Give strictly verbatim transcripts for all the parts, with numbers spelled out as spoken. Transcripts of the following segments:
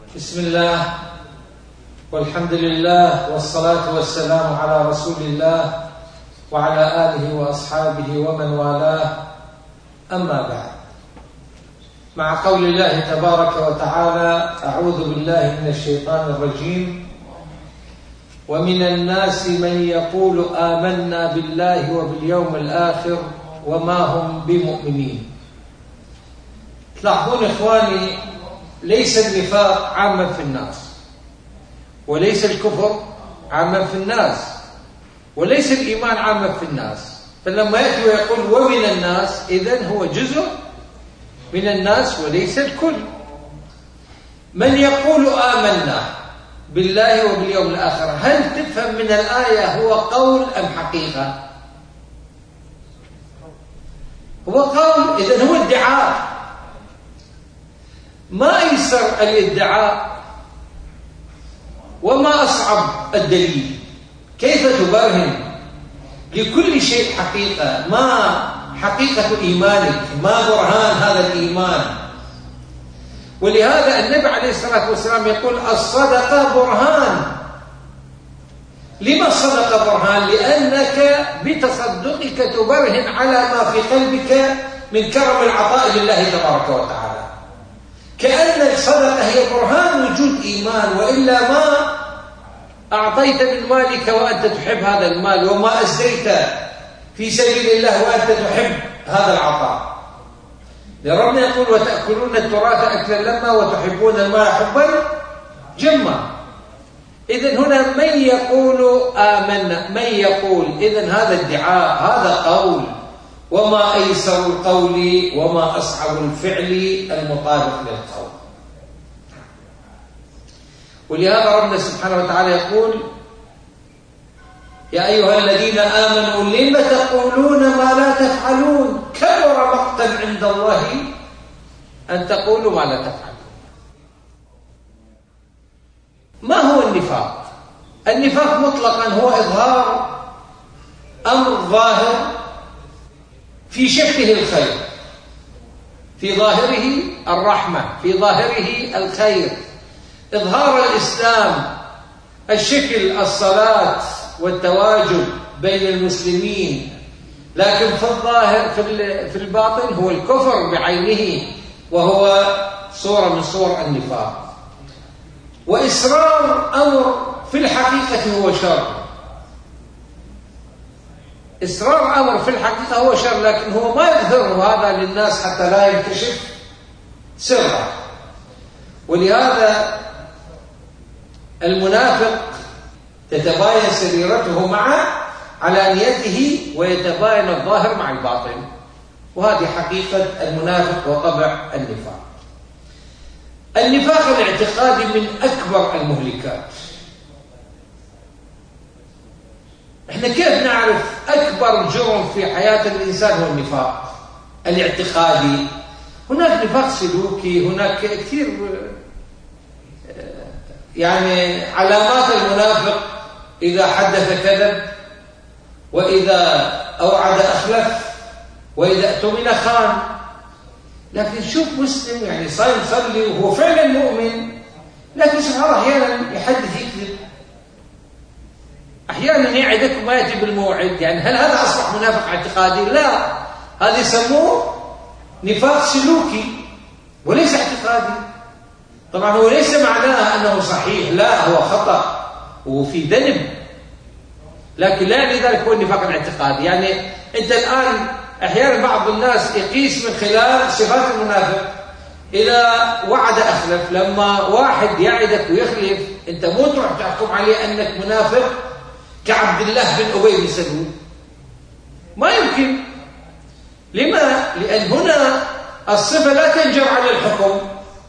بسم الله والحمد لله والصلاة والسلام على رسول الله وعلى آله وأصحابه ومن والاه، أما بعد. مع قول الله تبارك وتعالى: أعوذ بالله من الشيطان الرجيم: ومن الناس من يقول آمنا بالله وباليوم الآخر وما هم بمؤمنين. تلاحظون إخواني، ليس النفاق عاما في الناس، وليس الكفر عاما في الناس، وليس الإيمان عاما في الناس. فلما يأتي ويقول ومن الناس، إذن هو جزء من الناس وليس الكل. من يقول آمنا بالله وباليوم الآخر، هل تفهم من الآية هو قول أم حقيقة؟ هو قول، إذن هو ادعاء. ما أيسر الادعاء وما أصعب الدليل. كيف تبرهن لكل شيء حقيقة؟ ما حقيقة إيمانك؟ ما برهان هذا الإيمان؟ ولهذا النبي عليه الصلاة والسلام يقول: الصدقة برهان. لما الصدقة برهان؟ لأنك بتصدقك تبرهن على ما في قلبك من كرم العطاء لله تبارك وتعالى. كأن الصدقة هي برهان وجود إيمان، وإلا ما أعطيت من مالك وأنت تحب هذا المال، وما أسديت في سبيل الله وأنت تحب هذا العطاء. ربنا يقول: وتأكلون التراث أكلا لما وتحبون المال حبا جما. إذن هنا من يقول آمنا، من يقول، إذن هذا ادعاء، هذا قول. وما أيسر القول وما أصعب الفعل المطابق للقول. ولهذا ربنا سبحانه وتعالى يقول: يا أيها الذين آمنوا لم تقولون ما لا تفعلون كبر مقتا عند الله أن تقولوا ما لا تفعلون. ما هو النفاق؟ النفاق مطلقا هو إظهار أمر ظاهر في شكله الخير، في ظاهره الرحمة، في ظاهره الخير، إظهار الإسلام، الشكل الصلاة والتواجد بين المسلمين، لكن في الظاهر في الباطن هو الكفر بعينه، وهو صورة من صور النفاق. وإسرار أمر في الحقيقة هو شر. إسرار أمر في الحقيقة هو شر، لكن هو ما يظهره هذا للناس حتى لا ينكشف سره. ولهذا المنافق تتباين سريرته مع علانيته، ويتباين الظاهر مع الباطن. وهذه حقيقة المنافق وطبع النفاق. النفاق الاعتقادي من أكبر المهلكات. احنا كيف نعرف أكبر جرم في حياة الإنسان هو النفاق الاعتقادي؟ هناك نفاق سلوكي، هناك كثير يعني علامات المنافق: إذا حدث كذب، وإذا أوعد أخلف، وإذا اؤتمن خان. لكن شوف مسلم يعني صايم يصلي وهو فعلا مؤمن، لكن سبحان الله أحيانا يحدث يكذب، أحيانا يعدك وما يأتي بالموعد. يعني هل هذا أصبح منافق اعتقادي؟ لا، هذا يسموه نفاق سلوكي وليس اعتقادي. طبعا هو ليس معناه أنه صحيح، لا، هو خطأ وفي ذنب، لكن لا يعني ذلك هو النفاق الاعتقادي. يعني أنت الآن أحيانا بعض الناس يقيس من خلال صفات المنافق: إذا وعد أخلف. لما واحد يعدك ويخلف، أنت مو تروح تحكم عليه أنك منافق كعبد الله بن أبي بن سلول، ما يمكن. لما؟ لأن هنا الصفة لا تنجر على الحكم،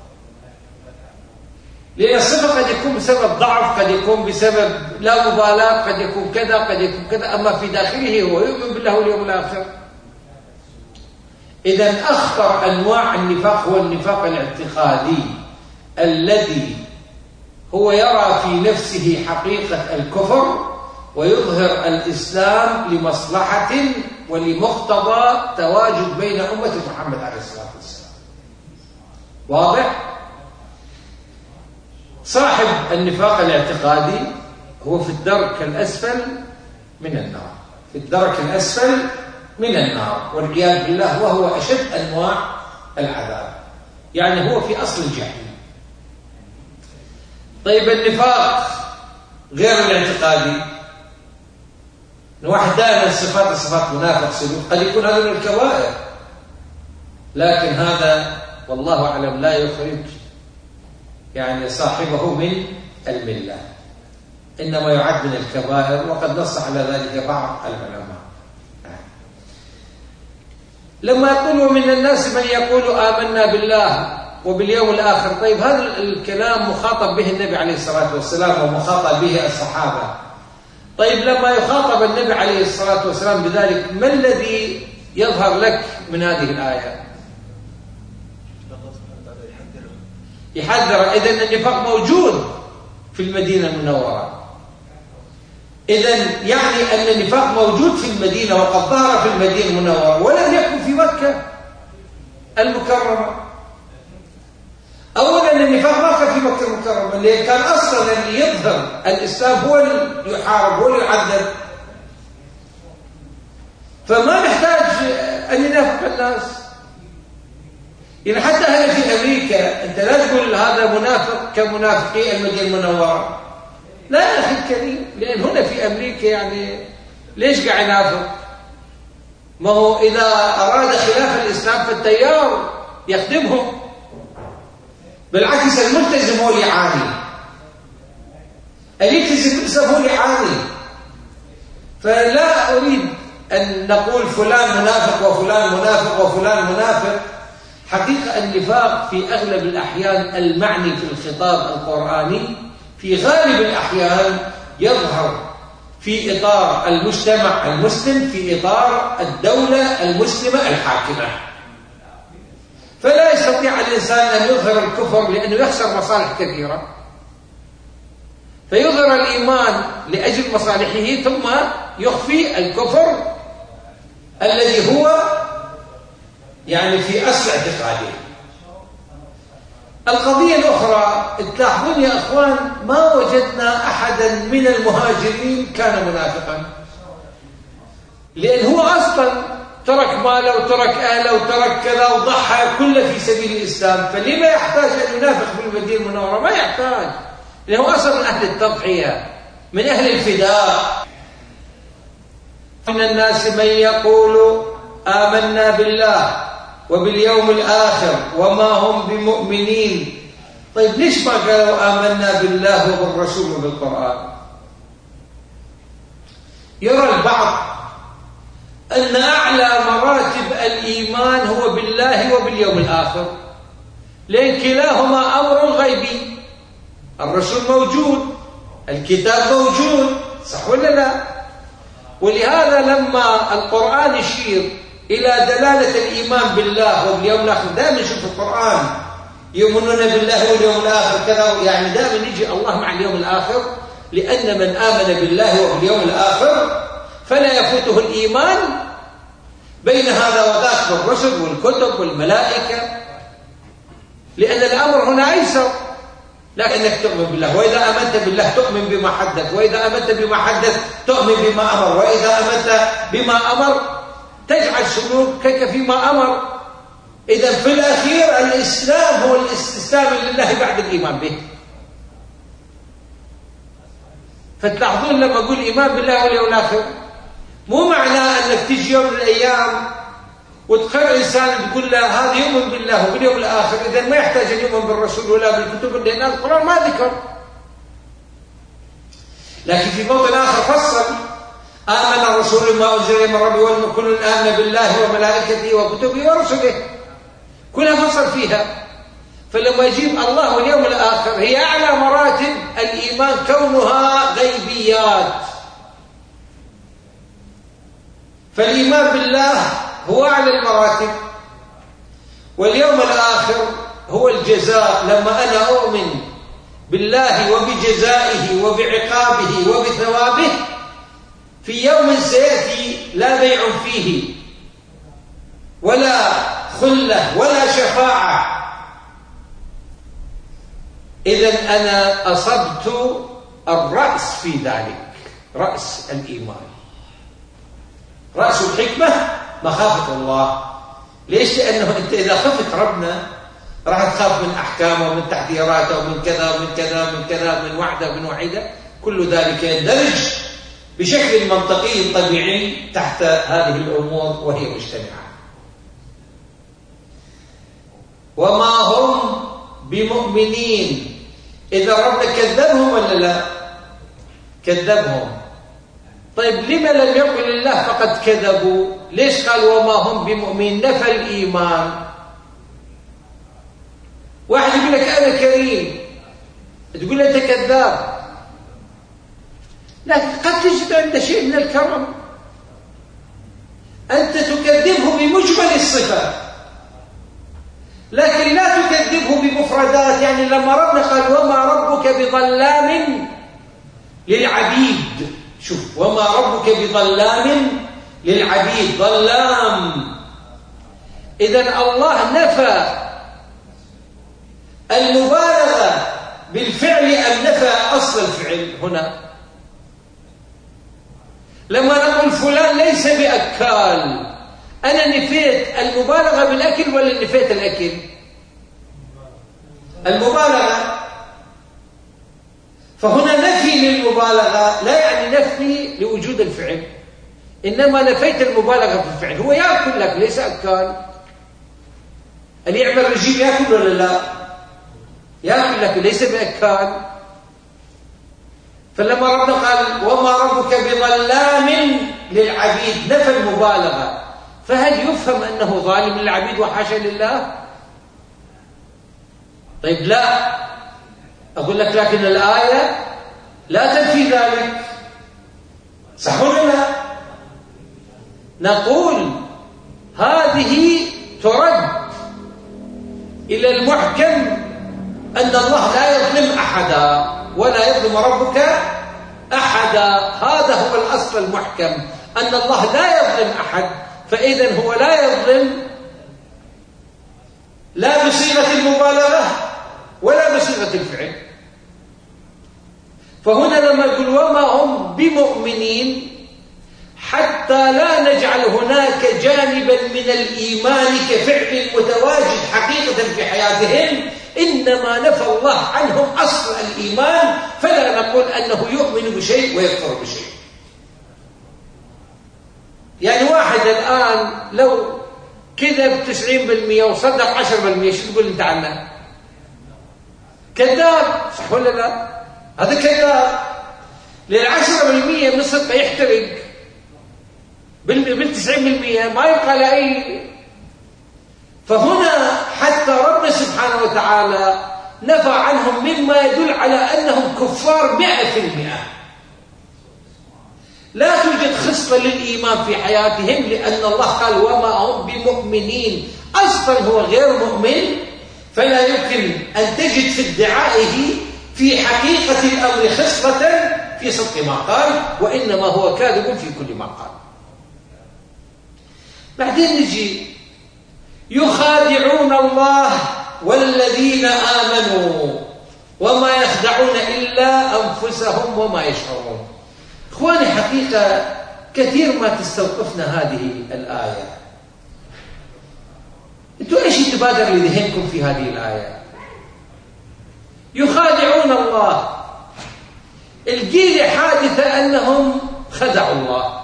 لأن الصفة قد يكون بسبب ضعف، قد يكون بسبب لا مبالاة، قد يكون كذا، قد يكون كذا، أما في داخله هو يؤمن بالله واليوم الآخر. إذن أخطر أنواع النفاق هو النفاق الاعتقادي، الذي هو يرى في نفسه حقيقة الكفر ويظهر الإسلام لمصلحة ولمقتضى تواجد بين أمة محمد عليه الصلاة والسلام. واضح؟ النفاق الاعتقادي هو في الدرك الأسفل من النار، في الدرك الأسفل من النار والعياذ بالله، وهو أشد أنواع العذاب، يعني هو في أصل الجحيم. طيب النفاق غير الاعتقادي، واحد دائما صفات صفات منافق سلوك، قد يكون هذا من الكبائر، لكن هذا والله أعلم لا يخرج يعني صاحبه من الملة، إنما يعد من الكبائر، وقد نص على ذلك بعض العلماء. لما يقولوا من الناس من يقول آمنا بالله وباليوم الآخر، طيب هذا الكلام مخاطب به النبي عليه الصلاة والسلام ومخاطب به الصحابة. طيب لما يخاطب النبي عليه الصلاة والسلام بذلك، ما الذي يظهر لك من هذه الآية؟ يحذر. إذن النفاق موجود في المدينة المنورة، إذن يعني أن النفاق موجود في المدينة وقد ظهر في المدينة المنورة ولم يكن في مكة المكرمة. أولا النفاق ما كان في مكة المكرمة، اللي كان أصلا اللي يظهر الإسلام هو اللي يحارب، هو اللي يعذب، فما نحتاج أن ينافق الناس. يعني حتى هنا في أمريكا أنت لا تقول هذا منافق كمنافقي المدينة المنورة، لا يا أخي الكريم، لأن هنا في أمريكا يعني ليش قاعد ينافق؟ ما هو إذا أراد خلاف الإسلام فالتيار يخدمهم، بالعكس الملتزم هو اللي يعاني، الملتزم هو اللي يعاني. فلا أريد أن نقول فلان منافق وفلان منافق وفلان منافق. حقيقة النفاق في أغلب الأحيان المعني في الخطاب القرآني في غالب الأحيان يظهر في إطار المجتمع المسلم، في إطار الدولة المسلمة الحاكمة، فلا يستطيع الإنسان أن يظهر الكفر لأنه يخسر مصالح كثيرة، فيظهر الإيمان لأجل مصالحه ثم يخفي الكفر الذي هو يعني في أصل اعتقاده. القضية الأخرى، تلاحظون يا أخوان ما وجدنا أحدا من المهاجرين كان منافقا، لأن هو أصلا ترك ماله وترك أهله وترك كذا وضحى كله في سبيل الإسلام، فلما يحتاج أن ينافق في المدينة المنورة؟ ما يحتاج، لأنه أصلا من أهل التضحية، من أهل الفداء. من الناس من يقول آمنا بالله وباليوم الآخر وما هم بمؤمنين. طيب ليش ما قالوا آمنا بالله وبالرسول وبالقرآن؟ يرى البعض أن أعلى مراتب الإيمان هو بالله وباليوم الآخر، لأن كلاهما أمر غيبي، الرسول موجود، الكتاب موجود، صح ولا لا؟ ولهذا لما القرآن يشير إلى دلالة الإيمان بالله وباليوم الآخر، دائما نشوف القرآن يؤمنون بالله واليوم الآخر كذا، يعني دائما يجي الله مع اليوم الآخر، لأن من آمن بالله وباليوم الآخر فلا يفوته الإيمان بين هذا وذاك والرسل والكتب والملائكة، لأن الأمر هنا أيسر، لكنك تؤمن بالله، وإذا آمنت بالله تؤمن بما حدث، وإذا آمنت بما حدث تؤمن بما أمر، وإذا آمنت بما أمر تجعل سلوكك فيما أمر. إذا في الأخير الإسلام هو الاستسلام لله بعد الإيمان به. فتلاحظون لما أقول إيمان بالله واليوم الآخر مو معناه أنك تجي يوم من الأيام وتقرر إنسان تقول له هذا يؤمن بالله وباليوم الآخر، إذن ما يحتاج أن يؤمن بالرسول ولا بالكتب، لأن القرآن ما ذكر. لكن في موضع آخر فصل: آمن الرسول ما أنزل من ربه والمؤمنون كل آمن بالله وملائكته وكتبه ورسله، كلها فصل فيها. فلما يجيب الله واليوم الآخر هي أعلى مراتب الإيمان كونها غيبيات، فالإيمان بالله هو أعلى المراتب، واليوم الآخر هو الجزاء. لما أنا أؤمن بالله وبجزائه وبعقابه وبثوابه في يوم سيأتي لا بيع فيه ولا خلة ولا شفاعة إذن أنا أصبت الرأس في ذلك، رأس الإيمان، رأس الحكمة مخافة الله. ليش؟ لأنه أنت إذا خفت ربنا راح تخاف من أحكامه ومن تحذيراته ومن كذا ومن كذا ومن كذا من وعده ومن وعيده. كل ذلك يندرج بشكل منطقي طبيعي تحت هذه الأمور وهي مجتمعة. وما هم بمؤمنين. إذا ربنا كذبهم ولا لا؟ كذبهم. طيب لما لم يقل الله فقد كذبوا؟ ليش قال وما هم بمؤمنين؟ نفى الإيمان. واحد يقول لك أنا كريم، تقول له أنت كذاب. لكن قد تجد عنده شيء من الكرم، أنت تكذبه بمجمل الصفات لكن لا تكذبه بمفردات. يعني لما ربنا قال وما ربك بظلام للعبيد، شوف وما ربك بظلام للعبيد، ظلام. إذن الله نفى المبالغة بالفعل أم نفى أصل الفعل هنا؟ لما نقول فلان ليس بأكال، أنا نفيت المبالغة بالأكل ولا نفيت الأكل؟ المبالغة. فهنا نفي للمبالغة لا يعني نفي لوجود الفعل، إنما نفيت المبالغة في الفعل. هو يأكل لك ليس أكال. اللي يعمل رجيم يأكل ولا لا؟ يأكل لك ليس بأكال. فلما ربنا قال وما ربك بظلام للعبيد نفى المبالغة، فهل يفهم أنه ظالم للعبيد وحاشا لله؟ طيب لا، أقول لك لكن الآية لا تنفي ذلك، صح ولا لا؟ نقول هذه ترد إلى المحكم أن الله لا يظلم أحدا ولا يظلم ربك أحدا. هذا هو الأصل المحكم، أن الله لا يظلم أحد. فإذن هو لا يظلم لا بصيغة المبالغة ولا بصيغة الفعل. فهنا لما يقول وما هم بمؤمنين، حتى لا نجعل هناك جانبا من الإيمان كفعل متواجد حقيقة في حياتهم، إنما نفى الله عنهم أصل الإيمان، فلا نقول أنه يؤمن بشيء ويكفر بشيء. يعني واحد الآن لو كذب تسعين بالمئة وصدق عشر بالمئة، شو تقول أنت عنه؟ كذاب، صح ولا لا؟ هذا كذاب. للعشرة بالمئة من الصدق يحترق، بالتسعين بالمئة ما يبقى لأي. فهنا حتى رب سبحانه وتعالى نفى عنهم مما يدل على أنهم كفار مئة في المئة. لا توجد خصلة للإيمان في حياتهم، لأن الله قال وما هم بمؤمنين، أصلا هو غير مؤمن. فلا يمكن أن تجد في ادعائه في حقيقة الأمر خصلة في صدق ما قال، وإنما هو كاذب في كل ما قال. بعدين نجي يخادعون الله والذين آمنوا وما يخدعون إلا أنفسهم وما يشعرون. إخواني حقيقة كثير ما تستوقفنا هذه الآية. أنتوا إيش يتبادر لذهنكم في هذه الآية؟ يخادعون الله، الجيل حادثة أنهم خدعوا الله،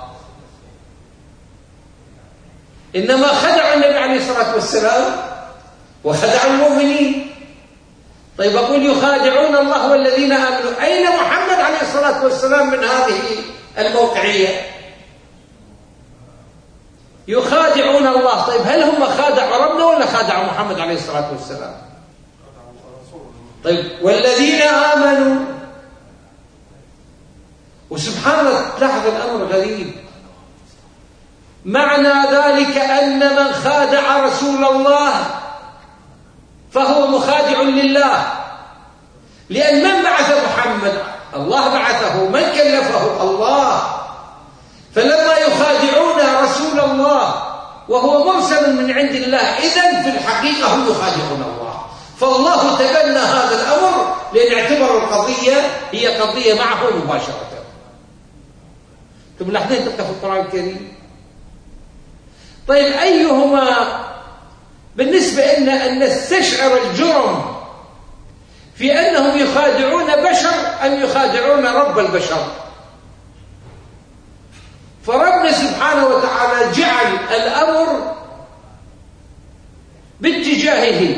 إنما خدعوا النبي عليه الصلاة والسلام وخدعوا المؤمنين. طيب أقول يخادعون الله والذين آمنوا، أين محمد عليه الصلاة والسلام من هذه الموقعية؟ يخادعون الله. طيب هل هم خادعوا ربنا ولا خادعوا محمد عليه الصلاة والسلام؟ طيب والذين آمنوا. وسبحان الله تلاحظ الأمر غريب، معنى ذلك أن من خادع رسول الله فهو مخادع لله، لأن من بعث محمد؟ الله بعثه. من كلفه؟ الله. فلما يخادعون رسول الله وهو مرسل من عند الله، إذن في الحقيقة هم يخادعون الله. فالله تبنى هذا الأمر القضية هي قضية معه مباشرة. ثم لحظين تبقى في القرآن الكريم. طيب أيهما بالنسبة لنا أن نستشعر الجرم في أنهم يخادعون بشر أم يخادعون رب البشر؟ فربنا سبحانه وتعالى جعل الأمر باتجاهه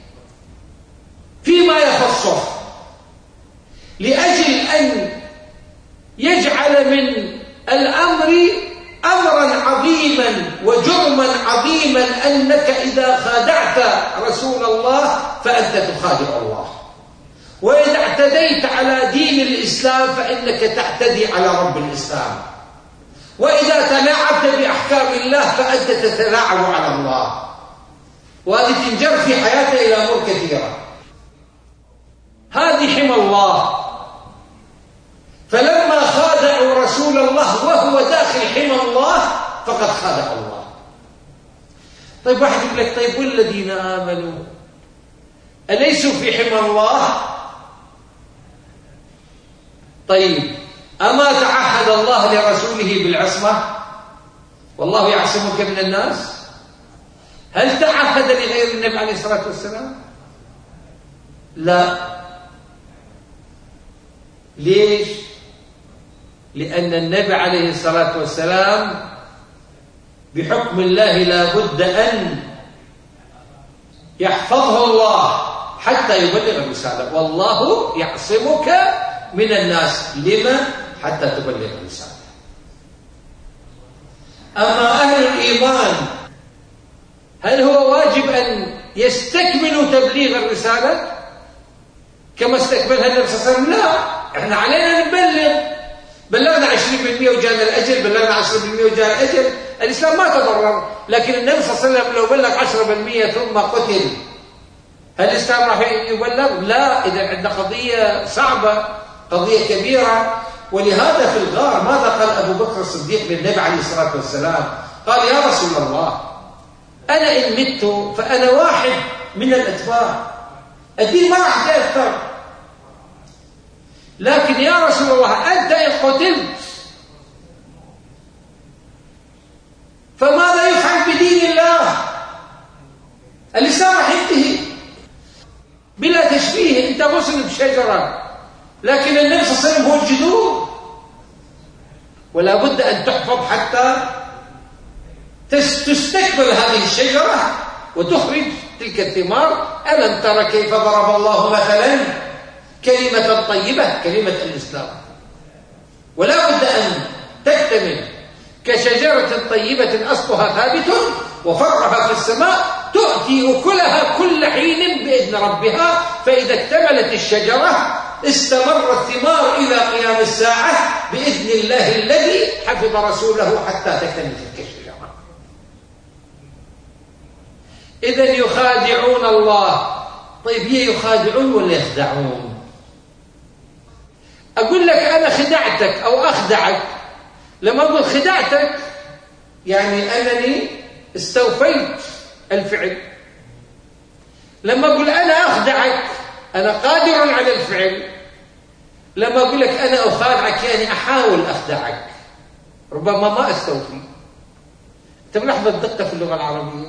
فيما يخصه لأجل أن يجعل من الأمر أمرا عظيما وجرما عظيما أنك إذا خادعت رسول الله فأنت تخادع الله، وإذا اعتديت على دين الإسلام فإنك تعتدي على رب الإسلام، وإذا تلاعبت بأحكام الله فأنت تتلاعب على الله. وهذه تنجر في حياتنا إلى أمور كثيرة. هذه حمى الله. فلما خادعوا رسول الله وهو داخل حمى الله فقد خادع الله. طيب واحد يقول لك طيب والذين آمنوا أليسوا في حمى الله؟ طيب أما تعهد الله لرسوله بالعصمة والله يعصمك من الناس؟ هل تعهد لغير النبي عليه الصلاة والسلام؟ لا. ليش؟ لأن النبي عليه الصلاة والسلام بحكم الله لا بد أن يحفظه الله حتى يبلغ الرسالة، والله يعصمك من الناس. لما؟ حتى تبلغ الرسالة. أما أهل الإيمان هل هو واجب أن يستكملوا تبليغ الرسالة كما استكملها النبي صلى الله عليه وسلم؟ لا، احنا علينا نبلغ. بلغنا عشرين بالمئة وجانا الأجل، بلغنا عشرة بالمئة وجانا الأجل. الإسلام ما تضرر. لكن النبي صلى الله عليه وسلم لو بلغ عشرة بالمئة ثم قتل هل الإسلام راح يبلغ؟ لا. إذا عندنا قضية صعبة، قضية كبيرة. ولهذا في الغار ماذا قال أبو بكر الصديق للنبي عليه الصلاة والسلام؟ قال يا رسول الله أنا إن مت فأنا واحد من الأتباع، الدين ما راح يأثر، لكن يا رسول الله أنت إن قتلت فماذا يفعل بدين الله؟ الإسلام راح ينتهي بلا تشبيه. أنت غصن بشجرة، لكن النبي صلى الله عليه وسلم هو الجذور، ولا بد أن تحفظ حتى تستكمل هذه الشجرة وتخرج تلك الثمار. ألم ترى كيف ضرب الله مثلا كلمة طيبة، كلمة الإسلام، ولا بد أن تكتمل كشجرة طيبة أصلها ثابت وفرعها في السماء تؤتي أكلها كل حين بإذن ربها، فإذا اكتملت الشجرة استمر الثمار إلى قيام الساعة بإذن الله الذي حفظ رسوله حتى تكتمل تلك الشجرة. إذن يخادعون الله. طيب هي يخادعون ولا يخدعون؟ أقول لك أنا خدعتك أو أخدعك. لما أقول خدعتك يعني أنني استوفيت الفعل. لما أقول أنا أخدعك أنا قادر على الفعل. لما أقول لك أنا أخادعك يعني أحاول أخدعك، ربما ما أستوفي. أنت ملاحظ الدقة في اللغة العربية.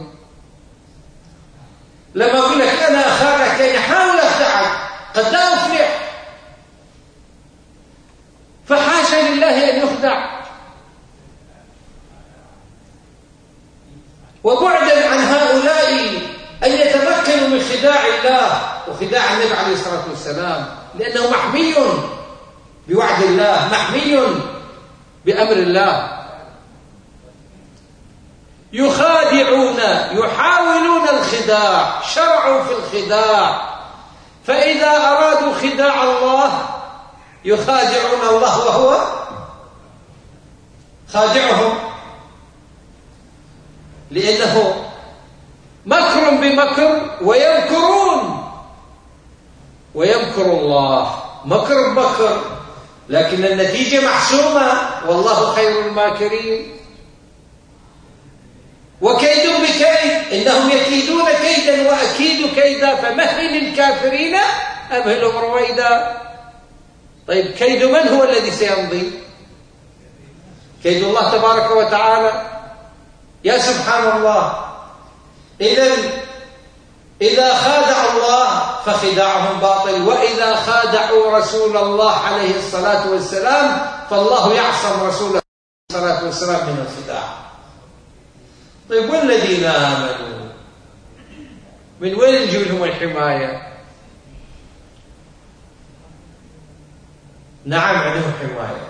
لما أقول لك أنا أخادعك يعني أحاول أخدعك، قد لا أفلح، فحاشا لله أن يخدع. وبعدا عن هؤلاء أن يتمكنوا من خداع الله وخداع النبي عليه الصلاة والسلام، لأنه محمي بوعد الله، محمي بأمر الله. يخادعون، يحاولون الخداع، شرعوا في الخداع. فإذا أرادوا خداع الله يخادعون الله وهو خادعهم، لأنه مكر بمكر ويمكرون ويمكر الله. مكر بمكر لكن النتيجة محسومة، والله خير الماكرين. وكيد بكيد، إنهم يكيدون كيدا وأكيد كيدا فمهل الكافرين أمهلهم رويدا. طيب كيد من هو الذي سيمضي؟ كيد الله تبارك وتعالى. يا سبحان الله، إذن إذا خادعوا الله فخداعهم باطل، وإذا خادعوا رسول الله عليه الصلاة والسلام فالله يعصم رسوله عليه الصلاة والسلام من الخداع. طيب والذين آمنوا من وين نجيب لهم الحماية؟ نعم عندهم حماية.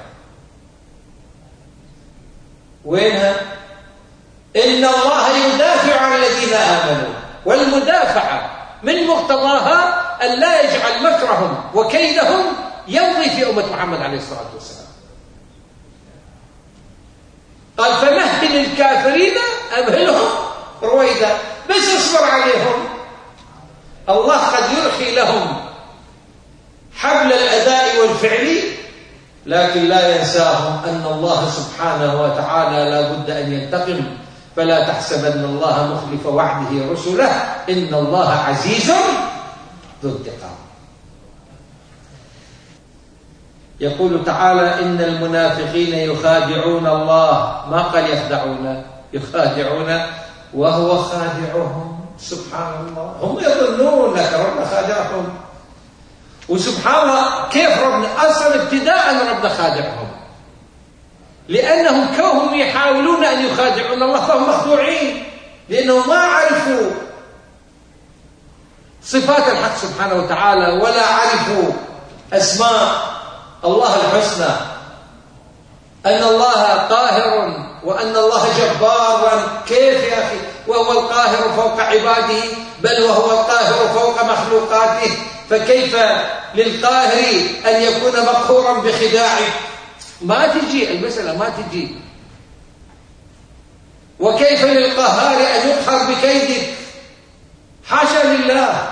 وينها؟ إن الله يدافع عن الذين آمنوا، والمدافعة من مقتضاها أن لا يجعل مكرهم وكيدهم يمضي في أمة محمد عليه الصلاة والسلام. قال فمهل الكافرين أمهلهم رويدا، بس اصبر عليهم. الله قد يرخي لهم حبل الأداء والفعل، لكن لا ينساهم أن الله سبحانه وتعالى لا بد أن ينتقم. فلا تحسبن الله مخلف وعده رسله، إن الله عزيز ذو انتقام. يقول تعالى إن المنافقين يخادعون الله، ما قال يخدعون، يخادعون وهو خادعهم. سبحان الله، هم يظنون لك ربنا خادعهم، وسبحان الله كيف ربنا أصلا ابتداء ربنا خادعهم، لأنهم كونهم يحاولون أن يخادعون الله فهم مخدوعين، لأنهم ما عرفوا صفات الحق سبحانه وتعالى، ولا عرفوا أسماء الله الحسنى، أن الله قاهر وأن الله جبار. وأن كيف يا أخي وهو القاهر فوق عباده، بل وهو القاهر فوق مخلوقاته، فكيف للقاهر أن يكون مقهورا بخداعه؟ ما تجي المسألة، ما تجي. وكيف للقهار أن يقهر بكيدك؟ حاشا لله.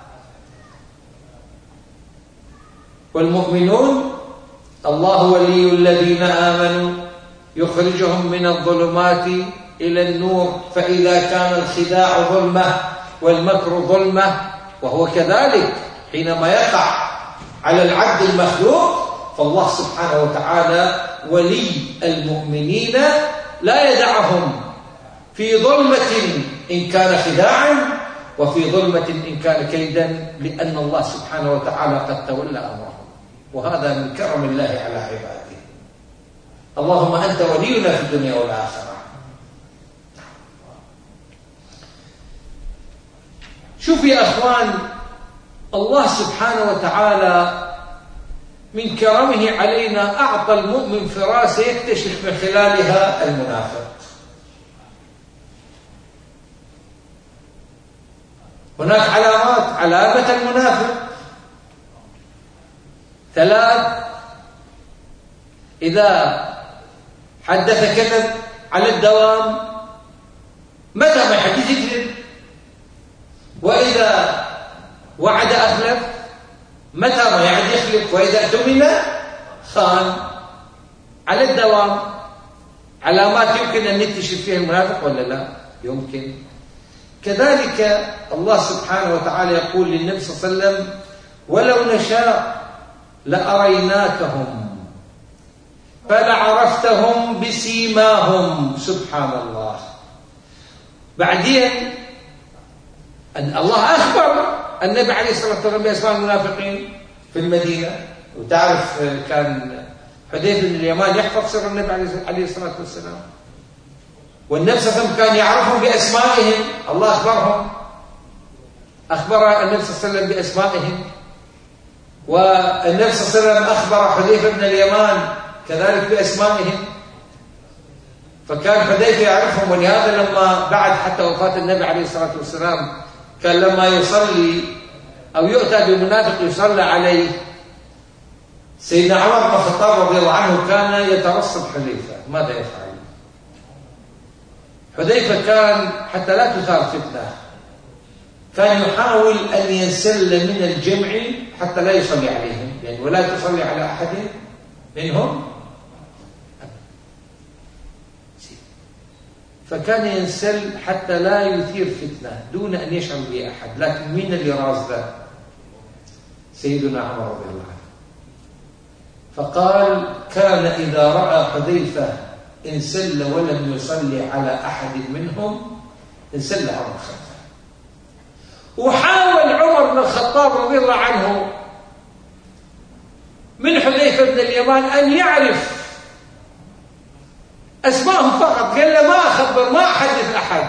والمؤمنون الله ولي الذين آمنوا يخرجهم من الظلمات إلى النور، فإذا كان الخداع ظلمة والمكر ظلمة، وهو كذلك حينما يقع على العبد المخلوق، فالله سبحانه وتعالى ولي المؤمنين لا يدعهم في ظلمة إن كان خداعا، وفي ظلمة إن كان كيدا، لأن الله سبحانه وتعالى قد تولى أمرهم، وهذا من كرم الله على عباده. اللهم أنت ولينا في الدنيا والآخرة. شوف يا أخوان، الله سبحانه وتعالى من كرمه علينا أعطى المؤمن فراسة يكتشف من خلالها المنافق. هناك علامات، علامة المنافق ثلاث: إذا حدث كذب على الدوام، متى ما يحدث يكذب، وإذا وعد أخلف، متى ما يعد يخلف، وإذا اؤتمن خان، على الدوام. علامات يمكن أن نكتشف فيها المنافق ولا لا؟ يمكن. كذلك الله سبحانه وتعالى يقول للنبي صلى الله عليه وسلم: ولو نشاء لأريناكهم فلعرفتهم بسيماهم. سبحان الله. بعدين أن الله أخبر النبي عليه الصلاة والسلام بأسماء المنافقين في المدينة، وتعرف كان حذيفة بن اليمان يحفظ سر النبي عليه الصلاة والسلام، والنبي صلى الله عليه وسلم كان يعرفهم بأسمائهم. الله أخبرهم، أخبر النبي صلى الله عليه وسلم بأسمائهم، والنبي صلى الله عليه وسلم أخبر حذيفة بن اليمان كذلك بأسمائهم، فكان حذيفة يعرفهم. ولهذا لما بعد حتى وفاة النبي عليه الصلاة والسلام كان لما يصلي أو يؤتى بمنافق يصلى عليه، سيدنا عمر بن الخطاب رضي الله عنه كان يترصد حذيفة. ماذا يفعل؟ حذيفة كان حتى لا تثار فتنة كان يحاول أن ينسل من الجمع حتى لا يصلي عليهم، يعني ولا تصلي على أحد منهم. فكان ينسل حتى لا يثير فتنة دون أن يشعر به أحد. لكن مين اللي رازده؟ سيدنا عمر رضي الله عنه. فقال: كان إذا رأى حذيفة انسل ولم يصلي على أحد منهم انسل عمر خلفه. وحاول عمر بن الخطاب رضي الله عنه من حذيفة بن اليمان أن يعرف أسماءهم فقط، قال له ما أخبر ما أحدث أحد،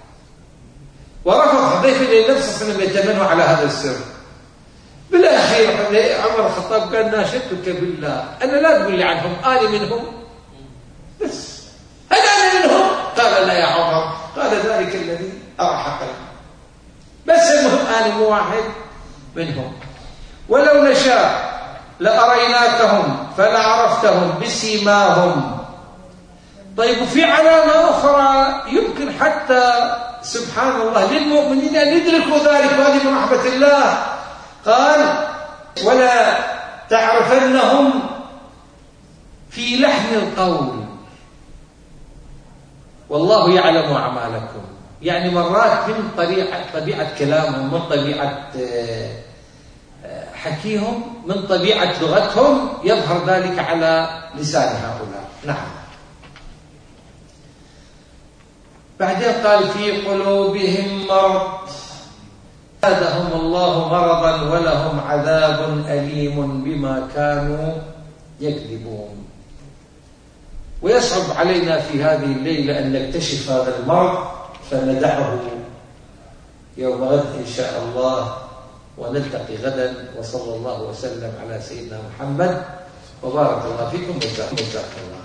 ورفض حذيفة لأن نفسه صلى الله عليه وسلم يتمنى على هذا السر. بالأخير عمر الخطاب قال: ناشدتك بالله أنا لا تقول لي عنهم، أنا منهم بس، هل أنا منهم؟ قال: لا يا عمر، قال: ذلك الذي أرحق بس المهم أنا مو واحد منهم، ولو نشاء لأريناكهم فلعرفتهم بسيماهم. طيب وفي علامة أخرى يمكن حتى سبحان الله للمؤمنين أن يدركوا ذلك، وهذه من رحمة الله. قال: ولا تعرفنهم في لحن القول والله يعلم أعمالكم. يعني مرات من طبيعة, طبيعة كلامهم، من طبيعة حكيهم، من طبيعة لغتهم يظهر ذلك على لسان هؤلاء. نعم. بعدين قال: في قلوبهم مرض زادهم الله مرضا ولهم عذاب أليم بما كانوا يكذبون. ويصعب علينا في هذه الليلة أن نكتشف هذا المرض، فندعه يوم غد إن شاء الله، ونلتقي غدا. وصلى الله وسلم على سيدنا محمد وبارك الله فيكم وجزاكم الله.